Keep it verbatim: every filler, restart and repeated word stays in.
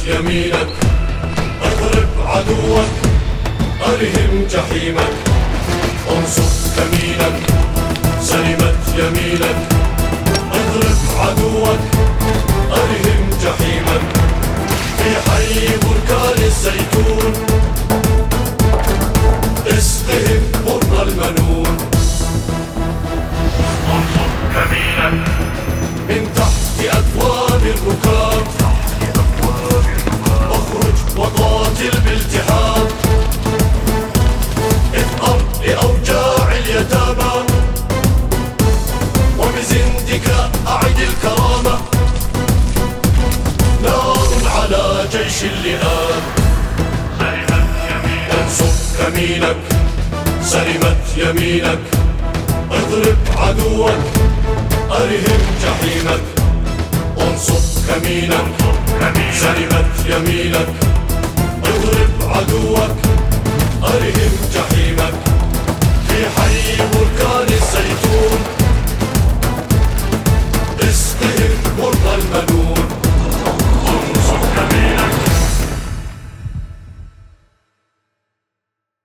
يمينك، اضرب عدوك، أرهم جحيمك، انصب كمينك، سلمت يمينك، اضرب عدوك، أرهم جحيمك. في حي بركان الزيتون اسقهم مر المنون، انصب كمينك من تحت أكوام الركاب، اخرج وقاتل بالتحاب، اثأر لأوجاع اليتامى، وبزندك أعد الكرامة. نار على جيش اللئام، انصب كمينك، سلمت يمينك، اضرب عدوك، أرهم جحيمك، انصب كمينك، سلمت يمينك، اضرب عدوك،